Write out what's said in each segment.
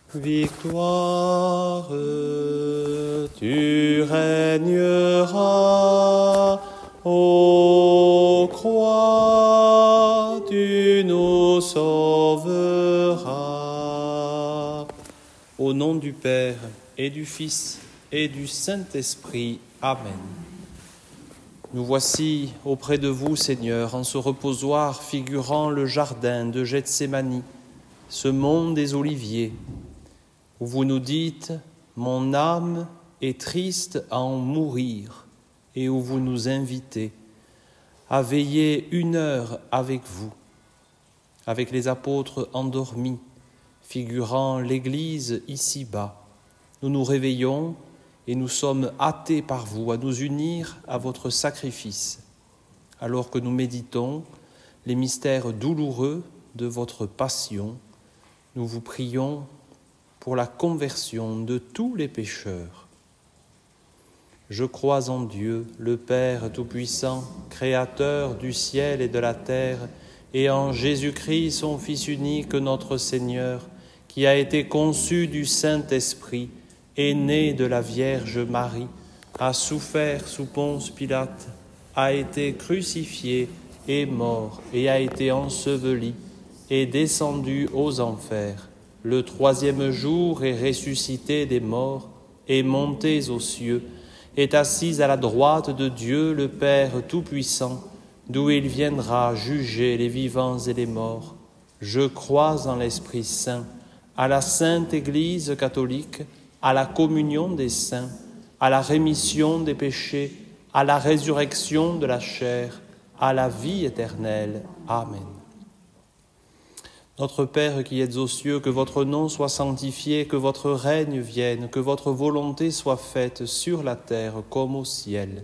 Victoire, tu régneras, ô croix, tu nous sauveras. Au nom du Père et du Fils et du Saint-Esprit. Amen. Nous voici auprès de vous, Seigneur, en ce reposoir figurant le jardin de Gethsémani, ce mont des Oliviers, où vous nous dites « Mon âme est triste à en mourir » et où vous nous invitez à veiller 1 heure avec vous, avec les apôtres endormis, figurant l'Église ici-bas. Nous nous réveillons et nous sommes hâtés par vous à nous unir à votre sacrifice, alors que nous méditons les mystères douloureux de votre passion. Nous vous prions pour la conversion de tous les pécheurs. Je crois en Dieu, le Père Tout-Puissant, Créateur du ciel et de la terre, et en Jésus-Christ, son Fils unique, notre Seigneur, qui a été conçu du Saint-Esprit, est né de la Vierge Marie, a souffert sous Ponce Pilate, a été crucifié, est mort et a été enseveli, est descendu aux enfers. Le 3e jour est ressuscité des morts, est monté aux cieux, est assis à la droite de Dieu le Père Tout-Puissant, d'où il viendra juger les vivants et les morts. Je crois en l'Esprit Saint, à la Sainte Église catholique, à la communion des saints, à la rémission des péchés, à la résurrection de la chair, à la vie éternelle. Amen. Notre Père qui êtes aux cieux, que votre nom soit sanctifié, que votre règne vienne, que votre volonté soit faite sur la terre comme au ciel.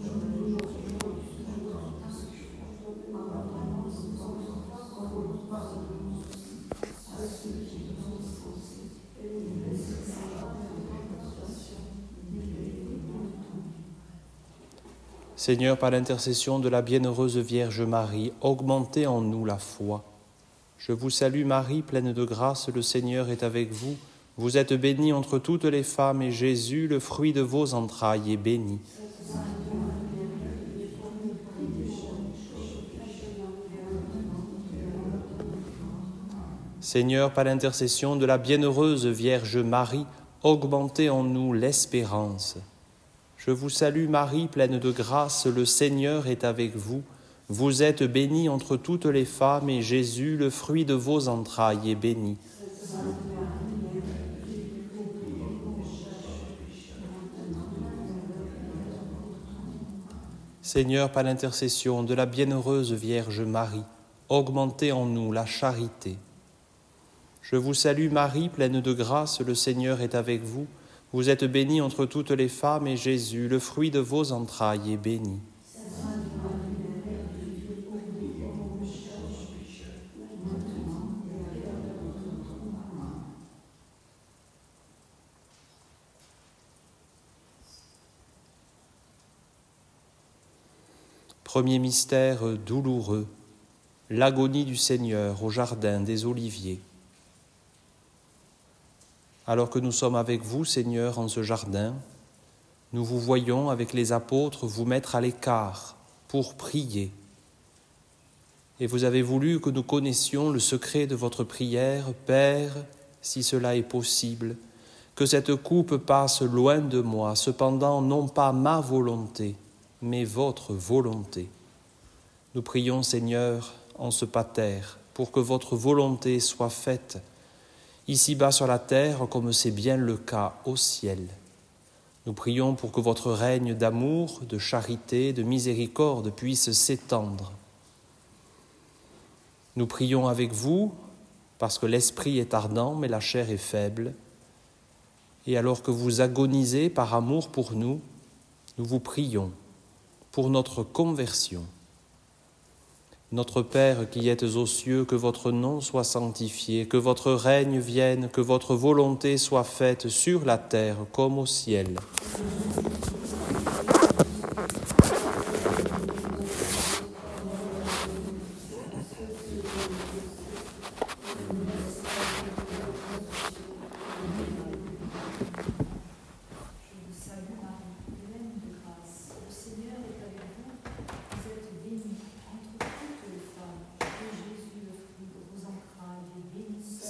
Seigneur, par l'intercession de la bienheureuse Vierge Marie, augmentez en nous la foi. Je vous salue Marie, pleine de grâce, le Seigneur est avec vous. Vous êtes bénie entre toutes les femmes, et Jésus, le fruit de vos entrailles, est béni. Seigneur, par l'intercession de la bienheureuse Vierge Marie, augmentez en nous l'espérance. Je vous salue Marie, pleine de grâce, le Seigneur est avec vous. Vous êtes bénie entre toutes les femmes, et Jésus, le fruit de vos entrailles, est béni. Seigneur, par l'intercession de la bienheureuse Vierge Marie, augmentez en nous la charité. Je vous salue Marie, pleine de grâce, le Seigneur est avec vous. Vous êtes bénie entre toutes les femmes, et Jésus, le fruit de vos entrailles, est béni. Premier mystère douloureux, l'agonie du Seigneur au jardin des Oliviers. Alors que nous sommes avec vous, Seigneur, en ce jardin, nous vous voyons avec les apôtres vous mettre à l'écart pour prier. Et vous avez voulu que nous connaissions le secret de votre prière. Père, si cela est possible, que cette coupe passe loin de moi, cependant non pas ma volonté, mais votre volonté. Nous prions, Seigneur, en ce pater, pour que votre volonté soit faite, ici-bas sur la terre, comme c'est bien le cas au ciel. Nous prions pour que votre règne d'amour, de charité, de miséricorde puisse s'étendre. Nous prions avec vous, parce que l'esprit est ardent, mais la chair est faible. Et alors que vous agonisez par amour pour nous, nous vous prions pour notre conversion. Notre Père qui êtes aux cieux, que votre nom soit sanctifié, que votre règne vienne, que votre volonté soit faite sur la terre comme au ciel.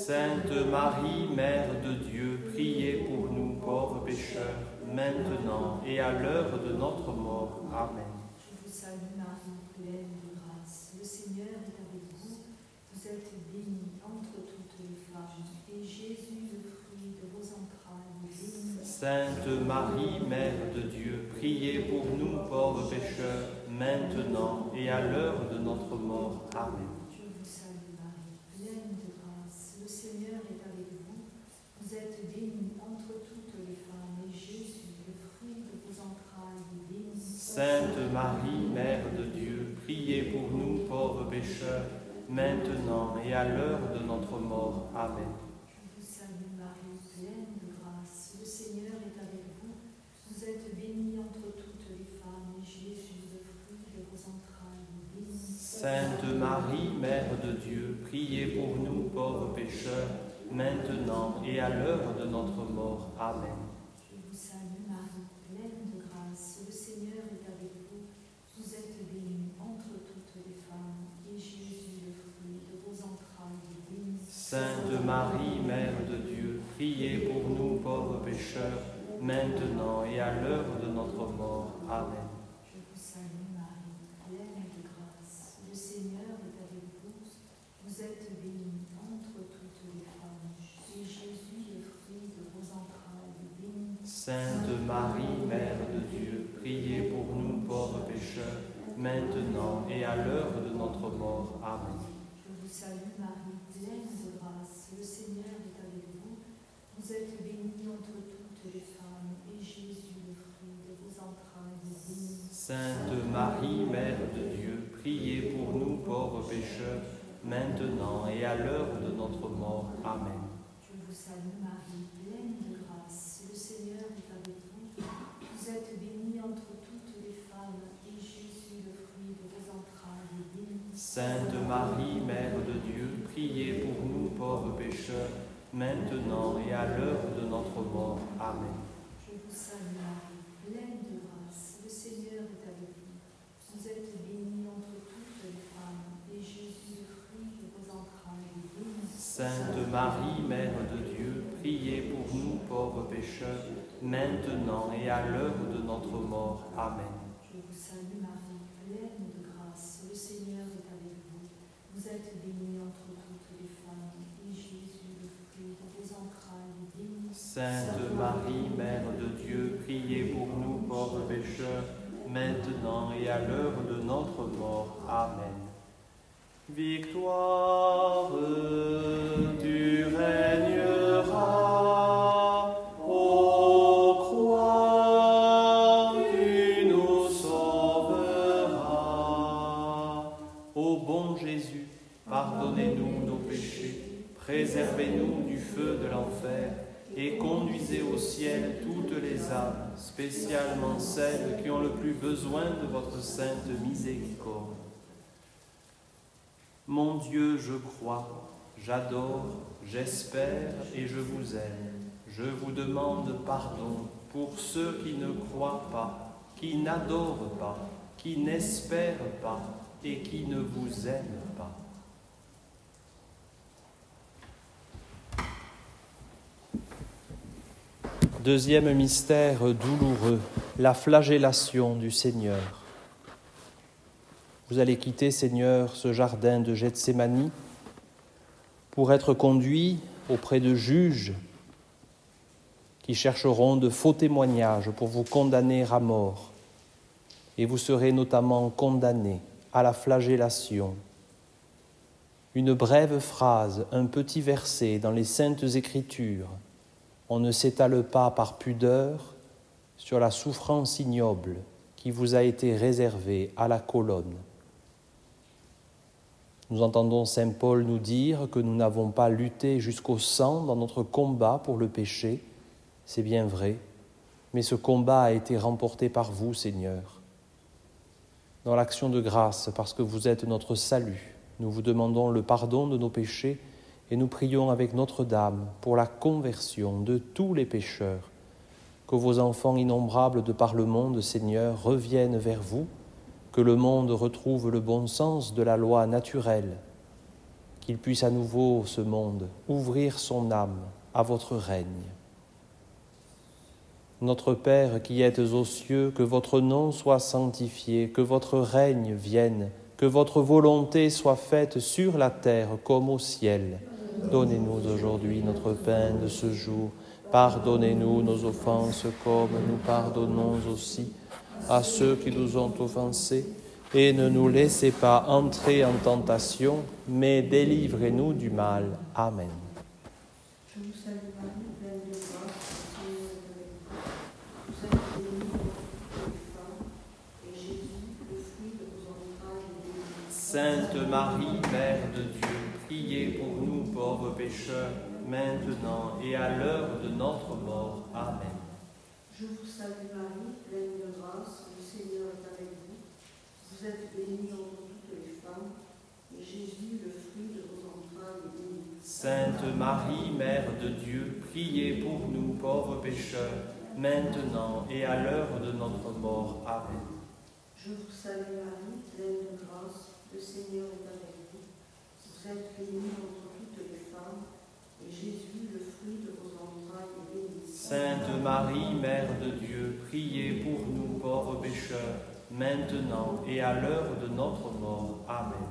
Sainte Marie, Mère de Dieu, priez pour nous pauvres pécheurs, maintenant et à l'heure de notre mort. Amen. Je vous salue Marie, pleine de grâce. Le Seigneur est avec vous. Vous êtes bénie entre toutes les femmes, et Jésus, le fruit de vos entrailles, est béni. Sainte Marie, Mère de Dieu, priez pour nous pauvres pécheurs, maintenant et à l'heure de notre mort. Amen. Je vous salue Marie, pleine de grâce. Le Seigneur est avec vous. Vous êtes bénie entre toutes les femmes, et Jésus, le fruit de vos entrailles, est béni. Sainte Marie, Mère de Dieu, priez pour nous pauvres pécheurs, maintenant et à l'heure de notre mort. Amen. Je vous salue Marie, pleine de grâce. Le Seigneur est avec vous. Vous êtes bénie entre toutes les femmes, et Jésus, le fruit de vos entrailles, est béni. Sainte Marie, Mère de Dieu, priez pour nous pauvres pécheurs, maintenant et à l'heure de notre mort. Amen. Je vous salue Marie, pleine de grâce. Le Seigneur est avec vous. Vous êtes bénie entre toutes les femmes, et Jésus, le fruit de vos entrailles, est béni. Sainte Marie, Mère de Dieu, priez pour nous pauvres pécheurs, maintenant et à l'heure de notre mort. Amen. Je vous salue Marie, pleine de grâce. Le Seigneur est avec vous. Vous êtes bénie entre toutes les femmes, et Jésus, le fruit de vos entrailles, est béni. Sainte Marie, Mère de Dieu, priez pour nous pauvres pécheurs, maintenant et à l'heure de notre mort. Amen. Je vous salue Marie, pleine de grâce. Le Seigneur est avec vous. Vous êtes bénie entre toutes les femmes, et Jésus, le fruit de vos entrailles, est béni. Sainte Marie, Mère de Dieu, priez pour nous pauvres pécheurs, maintenant et à l'heure de notre mort. Amen. Je vous salue Marie, pleine de grâce. Le Seigneur est avec vous. Vous êtes bénie entre toutes les femmes, et Jésus, le fruit de vos entrailles, est béni. Sainte Marie, Mère de Dieu, priez pour nous pauvres pécheurs, maintenant et à l'heure de notre mort. Amen. Je vous salue Marie, pleine de grâce. Le Seigneur est avec vous. Vous êtes bénie entre toutes les femmes, et Jésus, le fruit de vos entrailles, est béni. Sainte Marie, Mère de Dieu, priez pour nous pauvres pécheurs, maintenant et à l'heure de notre mort. Amen. Je vous salue Marie, pleine de grâce. Le Seigneur est avec vous. Vous êtes bénie entre toutes les femmes, et Jésus, le fruit de vos entrailles, est béni. Sainte Marie, Mère de Dieu, priez pour nous pauvres pécheurs, maintenant et à l'heure de notre mort. Amen. Victoire, tu régneras, ô croix, tu nous sauveras. Ô bon Jésus, pardonnez-nous nos péchés, préservez-nous du feu de l'enfer, et conduisez au ciel toutes les âmes, spécialement celles qui ont le plus besoin de votre sainte miséricorde. Mon Dieu, je crois, j'adore, j'espère et je vous aime. Je vous demande pardon pour ceux qui ne croient pas, qui n'adorent pas, qui n'espèrent pas et qui ne vous aiment pas. Deuxième mystère douloureux, la flagellation du Seigneur. Vous allez quitter, Seigneur, ce jardin de Gethsémani pour être conduit auprès de juges qui chercheront de faux témoignages pour vous condamner à mort. Et vous serez notamment condamné à la flagellation. Une brève phrase, un petit verset dans les Saintes Écritures. On ne s'étale pas par pudeur sur la souffrance ignoble qui vous a été réservée à la colonne. Nous entendons saint Paul nous dire que nous n'avons pas lutté jusqu'au sang dans notre combat pour le péché. C'est bien vrai, mais ce combat a été remporté par vous, Seigneur. Dans l'action de grâce, parce que vous êtes notre salut, nous vous demandons le pardon de nos péchés et nous prions avec Notre-Dame pour la conversion de tous les pécheurs, que vos enfants innombrables de par le monde, Seigneur, reviennent vers vous, que le monde retrouve le bon sens de la loi naturelle, qu'il puisse à nouveau, ce monde, ouvrir son âme à votre règne. Notre Père qui êtes aux cieux, que votre nom soit sanctifié, que votre règne vienne, que votre volonté soit faite sur la terre comme au ciel. Donnez-nous aujourd'hui notre pain de ce jour. Pardonnez-nous nos offenses comme nous pardonnons aussi à ceux qui nous ont offensés. Et ne nous laissez pas entrer en tentation, mais délivrez-nous du mal. Amen. Je vous salue Marie, pleine de grâce, le Seigneur est avec vous. Vous êtes bénie entre toutes les femmes, et Jésus, le fruit de vos entrailles, est béni. Sainte Marie, Mère de Dieu, priez pour nous pauvres pécheurs, maintenant et à l'heure de notre mort. Amen. Je vous salue Marie, pleine de grâce, le Seigneur est avec vous. Vous êtes bénie entre toutes les femmes, et Jésus, le fruit de vos entrailles, est béni. Sainte Marie, Mère de Dieu, priez pour nous pauvres pécheurs, maintenant et à l'heure de notre mort. Amen. Je vous salue Marie, pleine de grâce, le Seigneur est avec vous. Vous êtes bénie entre toutes les femmes, et Jésus, le fruit de vos entrailles, est béni. Sainte Marie, Mère de Dieu, priez pour nous pauvres pécheurs, maintenant et à l'heure de notre mort. Amen.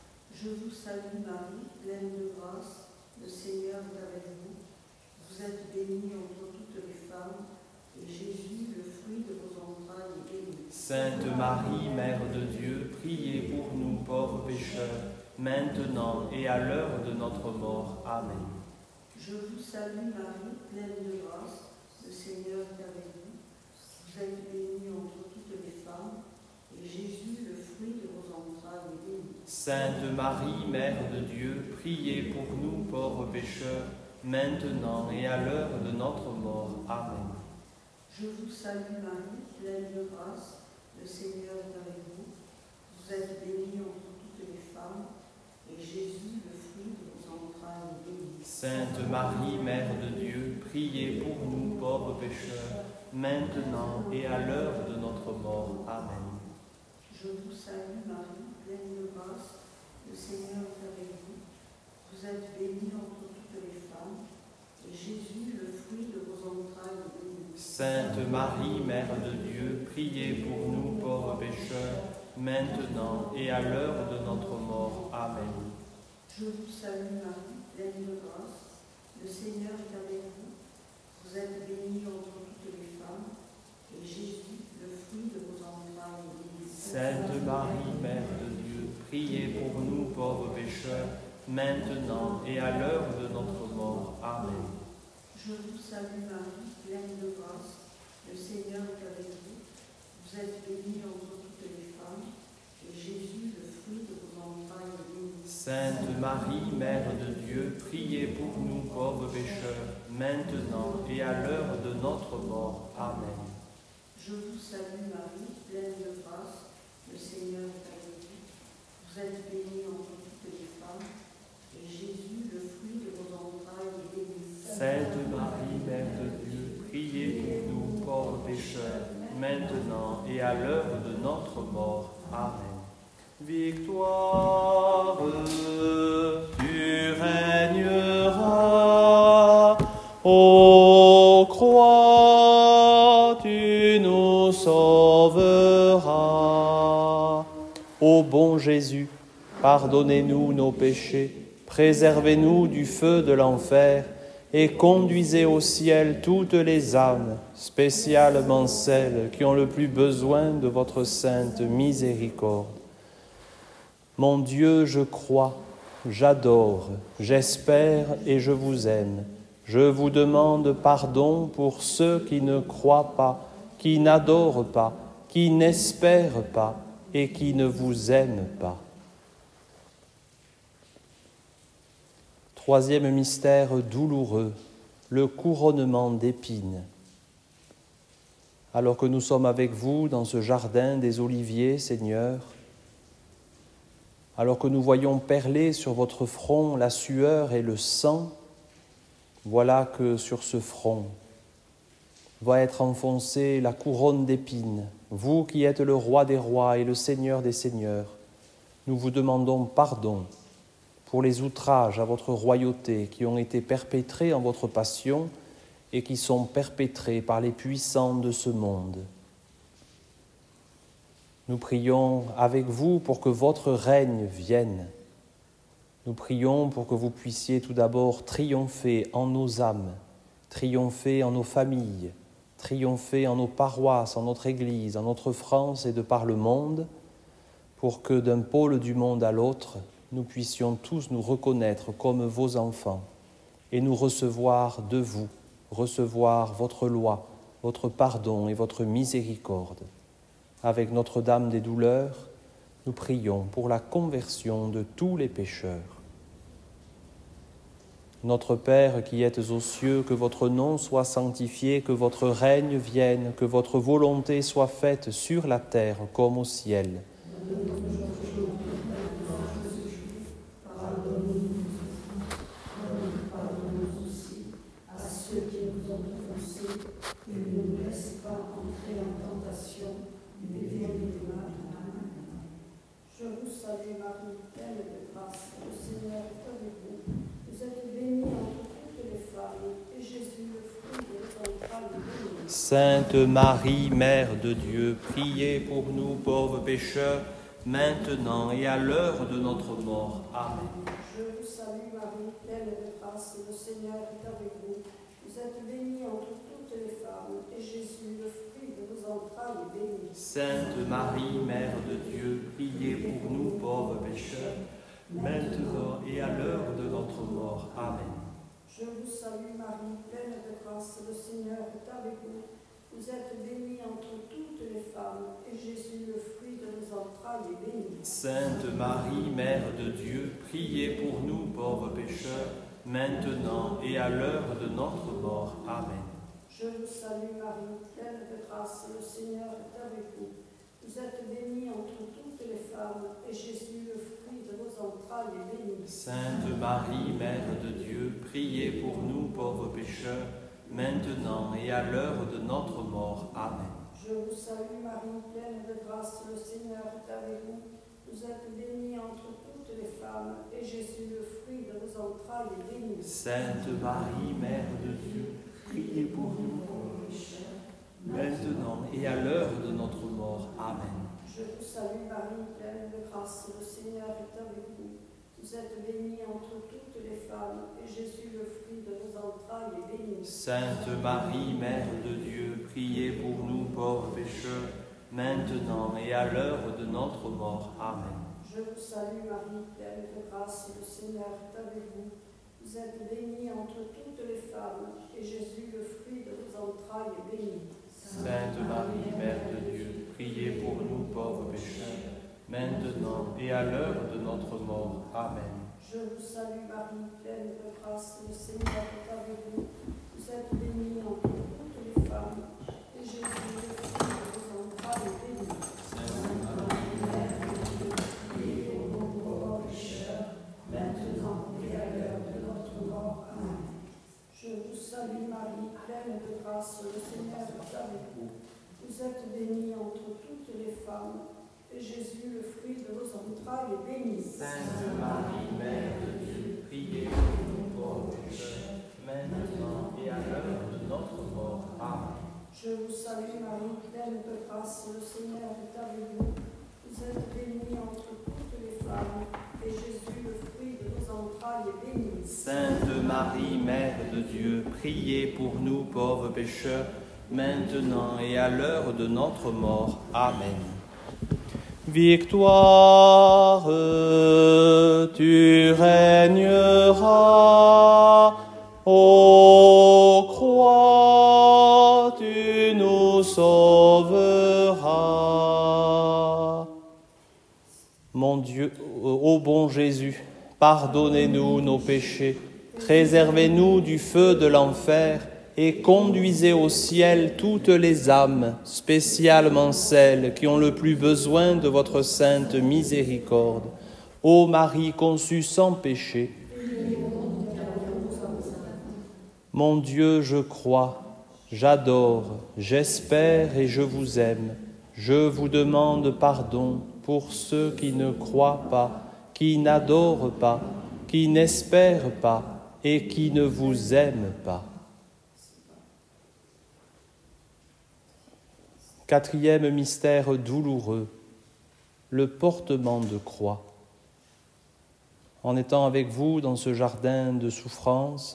Je vous salue Marie, pleine de grâce, le Seigneur est avec vous. Vous êtes bénie entre toutes les femmes, et Jésus, le fruit de vos entrailles, est béni. Sainte Marie, Mère de Dieu, priez pour nous pauvres pécheurs, maintenant et à l'heure de notre mort. Amen. Je vous salue Marie, pleine de grâce, le Seigneur est avec vous. Vous êtes bénie entre toutes les femmes, et Jésus, le fruit de vos entrailles, est béni. Sainte Marie, Mère de Dieu, priez pour nous pauvres pécheurs, maintenant et à l'heure de notre mort. Amen. Je vous salue Marie, pleine de grâce, le Seigneur est avec vous. Vous êtes bénie entre toutes les femmes, et Jésus, le fruit de vos entrailles, est béni. Sainte Marie, Mère de Dieu, priez pour nous pauvres pécheurs, maintenant et à l'heure de notre mort. Amen. Je vous salue Marie, pleine de grâce, le Seigneur est avec vous. Vous êtes bénie entre toutes les femmes, et Jésus, le fruit de vos entrailles, est béni. Sainte Marie, Mère de Dieu, priez pour nous pauvres pécheurs, maintenant et à l'heure de notre mort. Amen. Je vous salue Marie, pleine de grâce, le Seigneur est avec vous. Vous êtes bénie entre toutes les femmes, et Jésus, le fruit de vos entrailles, est béni. Sainte Marie, Mère de Dieu, priez pour nous pauvres pécheurs, maintenant et à l'heure de notre mort. Amen. Je vous salue Marie, pleine de grâce, le Seigneur est avec vous. Vous êtes bénie entre toutes les femmes, et Jésus, le fruit de vos entrailles, est béni. Sainte Marie, Mère de Dieu, priez pour nous pauvres pécheurs, maintenant et à l'heure de notre mort. Amen. Je vous salue Marie, pleine de grâce, le Seigneur est avec vous. Vous êtes bénie entre toutes les femmes, et Jésus, le fruit de vos entrailles, est béni. Sainte Marie, Mère de Dieu, priez pour nous pauvres pécheurs, maintenant et à l'heure de notre mort. Amen. Victoire, tu régneras, ô croix, tu nous sauveras. Ô bon Jésus, pardonnez-nous nos péchés, préservez-nous du feu de l'enfer, et conduisez au ciel toutes les âmes, spécialement celles qui ont le plus besoin de votre sainte miséricorde. Mon Dieu, je crois, j'adore, j'espère et je vous aime. Je vous demande pardon pour ceux qui ne croient pas, qui n'adorent pas, qui n'espèrent pas et qui ne vous aiment pas. Troisième mystère douloureux, le couronnement d'épines. Alors que nous sommes avec vous dans ce jardin des Oliviers, Seigneur, alors que nous voyons perler sur votre front la sueur et le sang, voilà que sur ce front va être enfoncée la couronne d'épines. Vous qui êtes le roi des rois et le seigneur des seigneurs, nous vous demandons pardon pour les outrages à votre royauté qui ont été perpétrés en votre passion et qui sont perpétrés par les puissants de ce monde. Nous prions avec vous pour que votre règne vienne. Nous prions pour que vous puissiez tout d'abord triompher en nos âmes, triompher en nos familles, triompher en nos paroisses, en notre Église, en notre France et de par le monde, pour que d'un pôle du monde à l'autre, nous puissions tous nous reconnaître comme vos enfants et nous recevoir de vous, recevoir votre loi, votre pardon et votre miséricorde. Avec Notre-Dame des douleurs, nous prions pour la conversion de tous les pécheurs. Notre Père qui êtes aux cieux, que votre nom soit sanctifié, que votre règne vienne, que votre volonté soit faite sur la terre comme au ciel. Je vous salue Marie, pleine de grâce, le Seigneur est avec vous. Vous êtes bénie entre toutes les femmes, et Jésus, le fruit de vos entrailles, est béni. Sainte Marie, Mère de Dieu, priez pour nous pauvres pécheurs, maintenant et à l'heure de notre mort. Amen. Je vous salue Marie, pleine de grâce, le Seigneur est avec vous. Vous êtes bénie entre toutes les femmes, et Jésus, le fruit de vos entrailles, est béni. Sainte Marie, Mère de Dieu, priez pour nous pauvres pécheurs, maintenant et à l'heure de notre mort. Amen. Je vous salue Marie, pleine de grâce, le Seigneur est avec vous. Vous êtes bénie entre toutes les femmes, et Jésus, le fruit de vos entrailles, est béni. Sainte Marie, Mère de Dieu, priez pour nous pauvres pécheurs, maintenant et à l'heure de notre mort. Amen. Je vous salue Marie, pleine de grâce, le Seigneur est avec vous. Vous êtes bénie entre toutes les femmes, et Jésus, le fruit de vos entrailles, est béni. Sainte Marie, Mère de Dieu, priez pour nous pauvres pécheurs, maintenant et à l'heure de notre mort. Amen. Je vous salue Marie, pleine de grâce, le Seigneur est avec vous. Vous êtes bénie entre toutes les femmes, et Jésus, le fruit de vos entrailles, est béni. Sainte Marie, Mère de Dieu, priez pour nous pauvres pécheurs, maintenant et à l'heure de notre mort. Amen. Je vous salue Marie, pleine de grâce, le Seigneur est avec vous. Vous êtes bénie entre toutes les femmes, et Jésus, le fruit de vos entrailles, est béni. Sainte Marie, Mère de Dieu, priez pour nous pauvres pécheurs, maintenant et à l'heure de notre mort. Amen. Je vous salue Marie, pleine de grâce, le Seigneur est avec vous. Vous êtes bénie entre toutes les femmes, et Jésus, le fruit de vos entrailles, est béni. Sainte Marie, Mère de Dieu, priez pour nous pauvres pécheurs, maintenant et à l'heure de notre mort. Amen. Je vous salue Marie, pleine de grâce, le Seigneur est avec vous. Vous êtes bénie entre toutes les femmes, et Jésus, le fruit de vos entrailles, est béni. Sainte Marie, Mère de Dieu, priez pour nous pauvres pécheurs, maintenant et à l'heure de notre mort. Amen. Je vous salue Marie, pleine de grâce, le Seigneur est avec vous. Vous êtes bénie entre toutes les femmes, et Jésus, le fruit de vos entrailles, est béni. Sainte Marie, Mère de Dieu, priez pour nous pauvres pécheurs, maintenant et à l'heure de notre mort. Amen. Je vous salue Marie, pleine de grâce, le Seigneur est avec vous. Vous êtes bénie entre toutes les femmes, et Jésus, le fruit de vos entrailles, est béni. Sainte Marie, Mère de Dieu, priez pour nous pauvres pécheurs, maintenant et à l'heure de notre mort. Amen. Victoire, tu régneras, ô croix, tu nous sauveras. Mon Dieu, ô bon Jésus, pardonnez-nous nos péchés, préservez-nous du feu de l'enfer et conduisez au ciel toutes les âmes, spécialement celles qui ont le plus besoin de votre sainte miséricorde. Ô Marie conçue sans péché, mon Dieu, je crois, j'adore, j'espère et je vous aime. Je vous demande pardon pour ceux qui ne croient pas, qui n'adorent pas, qui n'espèrent pas et qui ne vous aiment pas. Quatrième mystère douloureux, le portement de croix. En étant avec vous dans ce jardin de souffrance,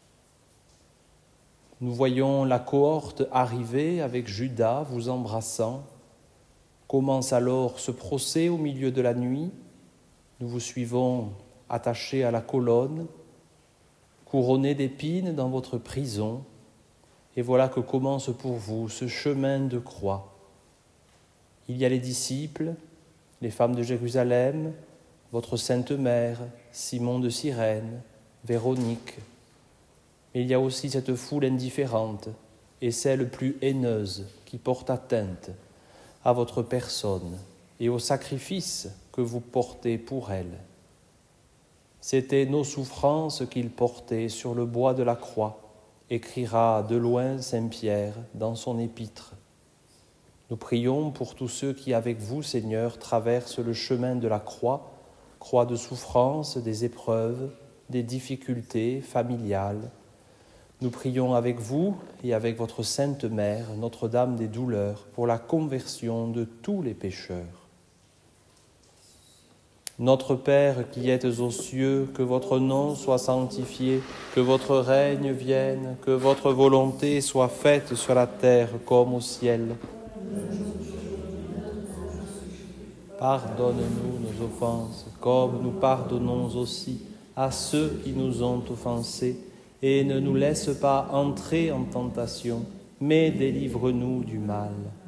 nous voyons la cohorte arriver avec Judas vous embrassant. Commence alors ce procès au milieu de la nuit. Nous vous suivons attachés à la colonne, couronnés d'épines dans votre prison. Et voilà que commence pour vous ce chemin de croix. Il y a les disciples, les femmes de Jérusalem, votre Sainte Mère, Simon de Cyrène, Véronique. Mais il y a aussi cette foule indifférente et celle plus haineuse qui porte atteinte à votre personne et au sacrifice que vous portez pour elle. C'étaient nos souffrances qu'il portait sur le bois de la croix, écrira de loin saint Pierre dans son épître. Nous prions pour tous ceux qui, avec vous, Seigneur, traversent le chemin de la croix, croix de souffrance, des épreuves, des difficultés familiales. Nous prions avec vous et avec votre Sainte Mère, Notre-Dame des douleurs, pour la conversion de tous les pécheurs. Notre Père qui êtes aux cieux, que votre nom soit sanctifié, que votre règne vienne, que votre volonté soit faite sur la terre comme au ciel. Pardonne-nous nos offenses, comme nous pardonnons aussi à ceux qui nous ont offensés, et ne nous laisse pas entrer en tentation, mais délivre-nous du mal.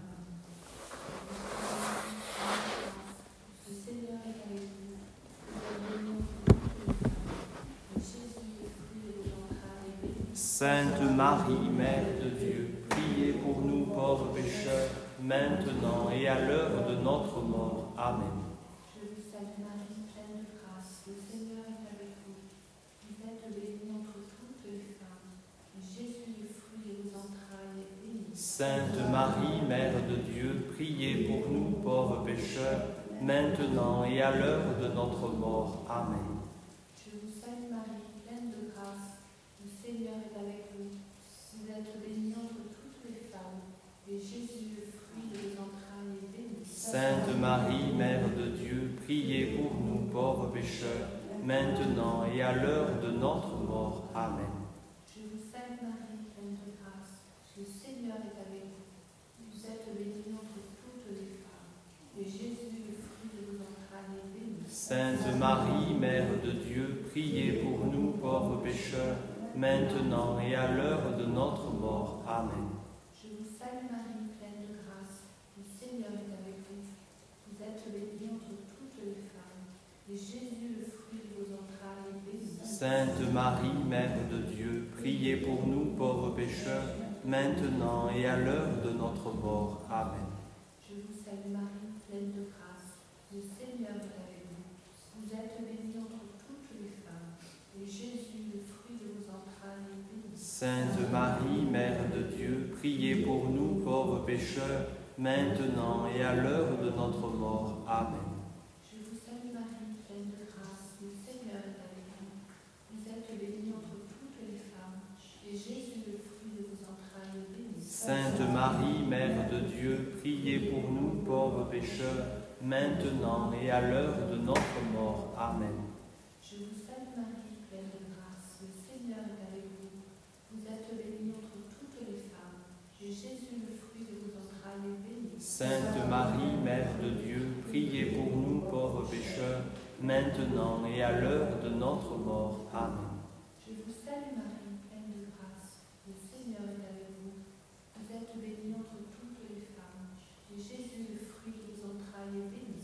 Sainte Marie, Mère de Dieu, priez pour nous pauvres pécheurs, maintenant et à l'heure de notre mort. Amen. Je vous salue Marie, pleine de grâce, le Seigneur est avec vous. Vous êtes bénie entre toutes les femmes, et Jésus, le fruit de vos entrailles, est béni. Sainte Marie, Mère de Dieu, priez pour nous pauvres pécheurs, maintenant et à l'heure de notre mort. Amen. Je vous salue Marie, pleine de grâce, le Seigneur est avec vous. Vous êtes bénie entre toutes les femmes, et Jésus, le fruit de vos entrailles, est béni. Sainte Marie, Mère de Dieu, priez pour nous pauvres pécheurs, maintenant et à l'heure de notre mort. Amen. Je vous salue Marie, pleine de grâce, le Seigneur est avec vous. Vous êtes bénie entre toutes les femmes, et Jésus, le fruit de vos entrailles, est béni. Sainte Marie, Mère de Dieu, priez pour nous pauvres pécheurs, maintenant et à l'heure de notre mort. Amen. Je vous salue Marie, pleine de grâce, le Seigneur est avec vous. Vous êtes bénie entre toutes les femmes, et Jésus, le fruit de vos entrailles, est béni. Sainte Marie, Mère de Dieu, priez pour nous pauvres pécheurs, maintenant et à l'heure de notre mort. Amen. Je vous salue Marie, pleine de grâce, le Seigneur est avec vous. Vous êtes bénie entre toutes les femmes, et Jésus, le fruit de vos entrailles, est béni. Sainte Marie, Mère de Dieu, priez pour nous pauvres pécheurs, maintenant et à l'heure de notre mort. Amen. Je vous salue Marie, pleine de grâce, le Seigneur est avec vous. Vous êtes bénie entre toutes les femmes, et Jésus, le fruit de vos entrailles, est béni. Sainte Marie, Mère de Dieu, priez pour nous pauvres pécheurs, maintenant et à l'heure de notre mort. Amen. Je vous salue Marie, pleine de grâce, le Seigneur est avec vous. Vous êtes bénie entre toutes les femmes, et Jésus, le fruit de vos entrailles, est béni. Sainte Marie, Mère de Dieu, priez pour nous pauvres pécheurs, maintenant et à l'heure de notre mort. Amen. Je vous salue Marie, pleine de grâce, le Seigneur est avec vous. Vous êtes bénie entre toutes les femmes, et Jésus, le fruit de vos entrailles, est béni.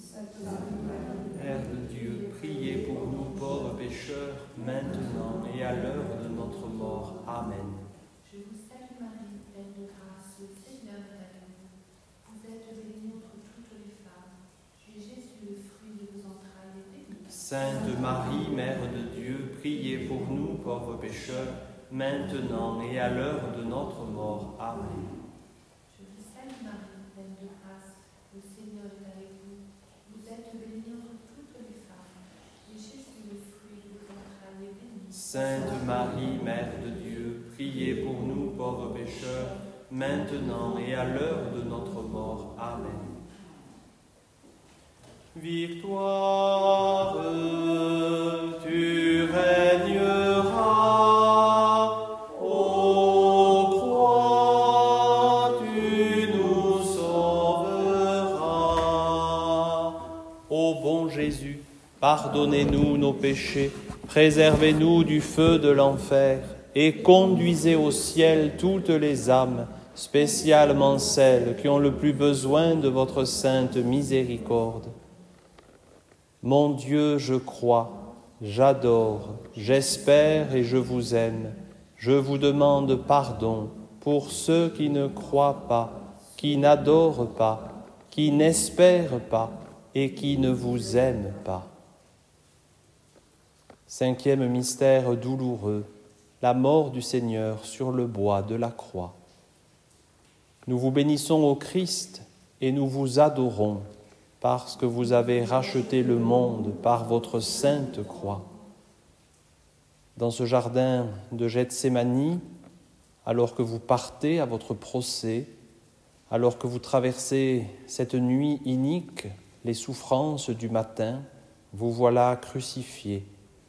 Mère de Dieu, priez pour nous pauvres pécheurs, maintenant et à l'heure de notre mort. Amen. Je vous salue Marie, pleine de grâce, le Seigneur est avec vous. Vous êtes bénie entre toutes les femmes, et Jésus, le fruit de vos entrailles, est béni. Sainte Marie, Mère de Dieu, priez pour nous pauvres pécheurs, maintenant et à l'heure de notre mort. Amen. Je vous salue Marie, pleine de grâce, le Seigneur est avec vous. Vous êtes bénie entre toutes les femmes, et Jésus, le fruit de vos entrailles, Sainte Marie, Mère de Dieu, priez pour nous pauvres pécheurs, maintenant et à l'heure de notre mort. Amen. Victoire, tu régneras, ô croix, tu nous sauveras. Ô bon Jésus, pardonnez-nous nos péchés, préservez-nous du feu de l'enfer et conduisez au ciel toutes les âmes, spécialement celles qui ont le plus besoin de votre sainte miséricorde. Mon Dieu, je crois, j'adore, j'espère et je vous aime. Je vous demande pardon pour ceux qui ne croient pas, qui n'adorent pas, qui n'espèrent pas et qui ne vous aiment pas. Cinquième mystère douloureux, la mort du Seigneur sur le bois de la croix. Nous vous bénissons au Christ et nous vous adorons parce que vous avez racheté le monde par votre sainte croix. Dans ce jardin de Gethsémani, alors que vous partez à votre procès, alors que vous traversez cette nuit inique, les souffrances du matin, vous voilà crucifiés.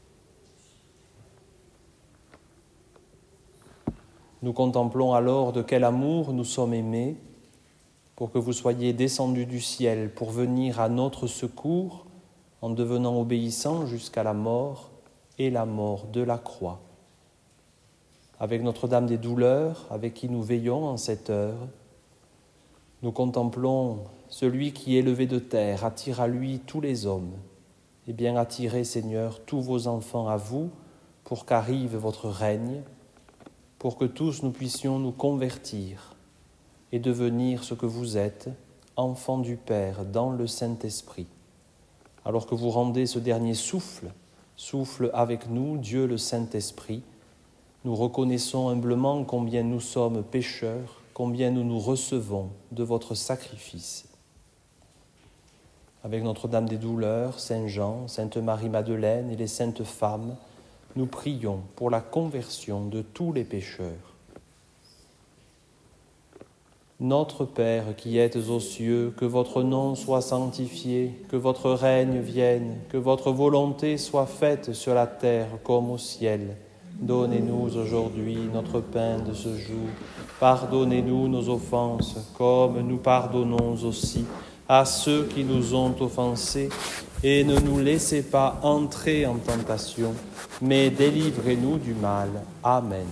Nous contemplons alors de quel amour nous sommes aimés pour que vous soyez descendus du ciel pour venir à notre secours en devenant obéissants jusqu'à la mort et la mort de la croix. Avec Notre-Dame des douleurs, avec qui nous veillons en cette heure, nous contemplons celui qui, élevé de terre, attire à lui tous les hommes. Eh bien, attirez, Seigneur, tous vos enfants à vous pour qu'arrive votre règne, pour que tous nous puissions nous convertir et devenir ce que vous êtes, enfants du Père dans le Saint-Esprit. Alors que vous rendez ce dernier souffle, souffle avec nous, Dieu le Saint-Esprit, nous reconnaissons humblement combien nous sommes pécheurs, combien nous nous recevons de votre sacrifice. Avec Notre-Dame des douleurs, Saint Jean, Sainte Marie-Madeleine et les saintes femmes, nous prions pour la conversion de tous les pécheurs. Notre Père qui êtes aux cieux, que votre nom soit sanctifié, que votre règne vienne, que votre volonté soit faite sur la terre comme au ciel. Donnez-nous aujourd'hui notre pain de ce jour. Pardonnez-nous nos offenses, comme nous pardonnons aussi à ceux qui nous ont offensés. Et ne nous laissez pas entrer en tentation, mais délivrez-nous du mal. Amen.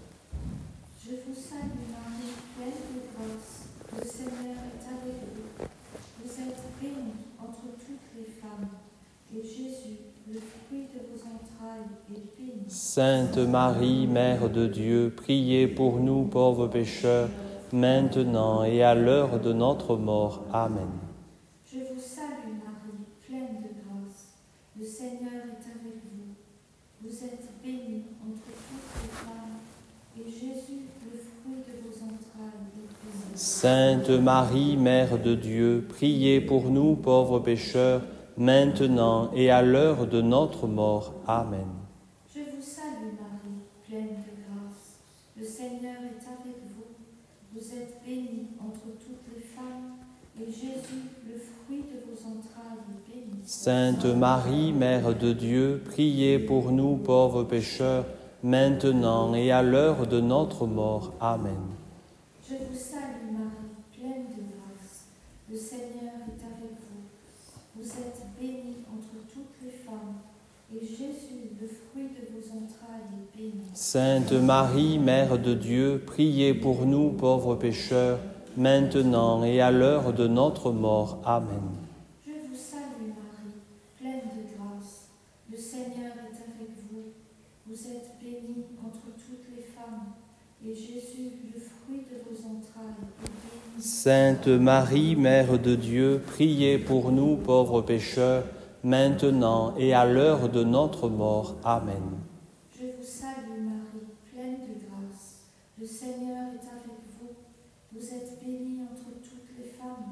Je vous salue Marie, pleine de grâce, le Seigneur est avec vous. Vous êtes bénie entre toutes les femmes, et Jésus, le fruit de vos entrailles, est béni. Sainte Marie, Mère de Dieu, priez pour nous pauvres pécheurs, maintenant et à l'heure de notre mort. Amen. Je vous salue Marie, pleine de grâce, le Seigneur est avec vous. Vous êtes bénie entre toutes les femmes, et Jésus, le fruit de vos entrailles, est béni. Sainte Marie, Mère de Dieu, priez pour nous pauvres pécheurs, maintenant et à l'heure de notre mort. Amen. Je vous salue Marie, pleine de grâce, le Seigneur est avec vous. Vous êtes bénie entre toutes les femmes, et Jésus, le fruit de vos entrailles, est béni. Sainte Marie, Mère de Dieu, priez pour nous pauvres pécheurs, maintenant et à l'heure de notre mort. Amen. Je vous salue Marie, pleine de grâce, le Seigneur est avec vous. Vous êtes bénie entre toutes les femmes, et Jésus, le fruit de vos entrailles, est béni. Sainte Marie, Mère de Dieu, priez pour nous pauvres pécheurs, maintenant et à l'heure de notre mort. Amen. Je vous salue Marie, pleine de grâce, le Seigneur est avec vous. Vous êtes bénie entre toutes les femmes, et Jésus, le fruit de vos entrailles, est béni. Sainte Marie, Mère de Dieu, priez pour nous pauvres pécheurs, maintenant et à l'heure de notre mort. Amen. Je vous salue Marie, pleine de grâce, le Seigneur est avec vous. Vous êtes bénie entre toutes les femmes,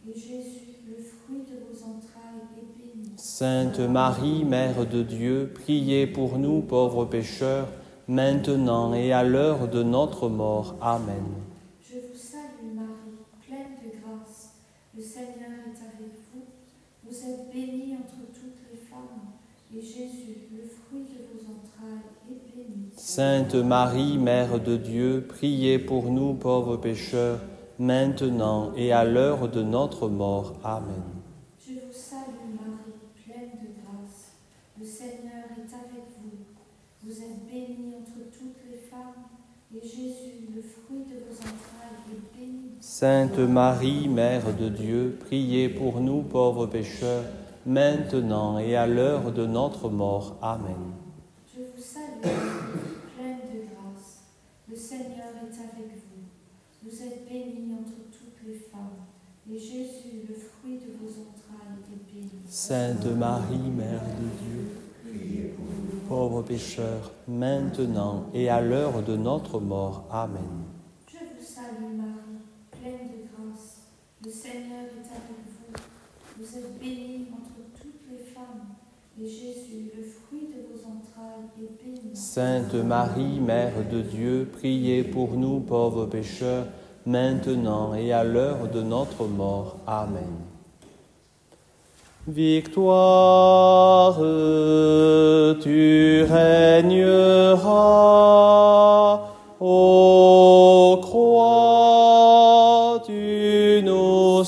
et Jésus, le fruit de vos entrailles, est béni. Sainte Marie, Mère de Dieu, priez pour nous pauvres pécheurs, maintenant et à l'heure de notre mort. Amen. Je vous salue Marie, pleine de grâce, le Seigneur est avec vous. Vous êtes bénie entre toutes les femmes, et Jésus, le fruit de vos entrailles, est béni. Sainte Marie, Mère de Dieu, priez pour nous pauvres pécheurs, maintenant et à l'heure de notre mort. Amen. Je vous salue Marie, pleine de grâce, le Seigneur est avec vous. Vous êtes bénie entre toutes les femmes, et Jésus, le fruit de vos entrailles, est béni. Sainte Marie, Mère de Dieu, priez pour nous pauvres pécheurs, maintenant et à l'heure de notre mort. Amen. Je vous salue Marie, pleine de grâce, le Seigneur est avec vous. Vous êtes bénie entre toutes les femmes, et Jésus, le fruit de vos entrailles, est béni. Sainte Marie, Mère de Dieu, pauvres pécheurs, maintenant et à l'heure de notre mort. Amen. Je vous salue Marie, pleine de grâce, le Seigneur est avec vous. Vous êtes bénie entre toutes les femmes, et Jésus, le fruit de vos entrailles, est béni. Sainte Marie, Mère de Dieu, priez pour nous pauvres pécheurs, maintenant et à l'heure de notre mort. Amen. Victoire, tu régneras, ô croix, tu nous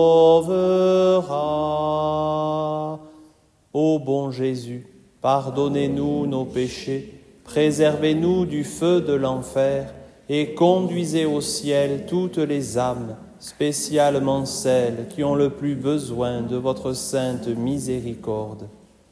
sauveras. Ô bon Jésus, pardonnez-nous nos péchés, préservez-nous du feu de l'enfer et conduisez au ciel toutes les âmes, spécialement celles qui ont le plus besoin de votre sainte miséricorde.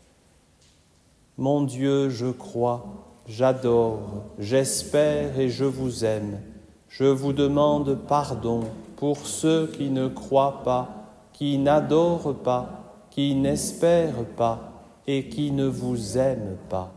Mon Dieu, je crois, j'adore, j'espère et je vous aime. Je vous demande pardon pour ceux qui ne croient pas, qui n'adorent pas, qui n'espèrent pas et qui ne vous aiment pas.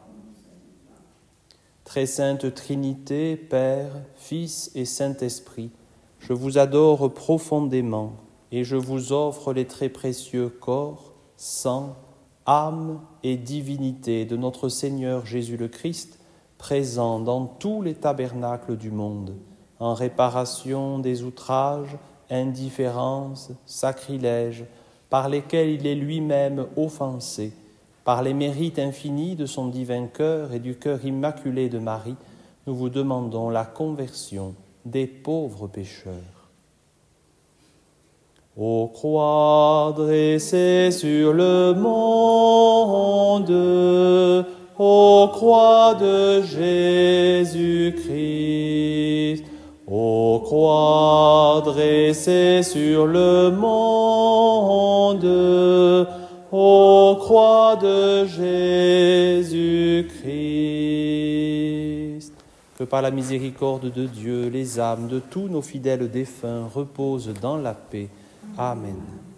Très sainte Trinité, Père, Fils et Saint-Esprit, je vous adore profondément et je vous offre les très précieux corps, sang, âme et divinité de notre Seigneur Jésus le Christ, présent dans tous les tabernacles du monde, en réparation des outrages, indifférences, sacrilèges, par lesquels il est lui-même offensé, par les mérites infinis de son divin cœur et du cœur immaculé de Marie, nous vous demandons la conversion des pauvres pécheurs. Ô croix dressée sur le monde, ô croix de Jésus-Christ, ô croix dressée sur le monde, ô croix de Jésus-Christ. Que par la miséricorde de Dieu, les âmes de tous nos fidèles défunts reposent dans la paix. Amen.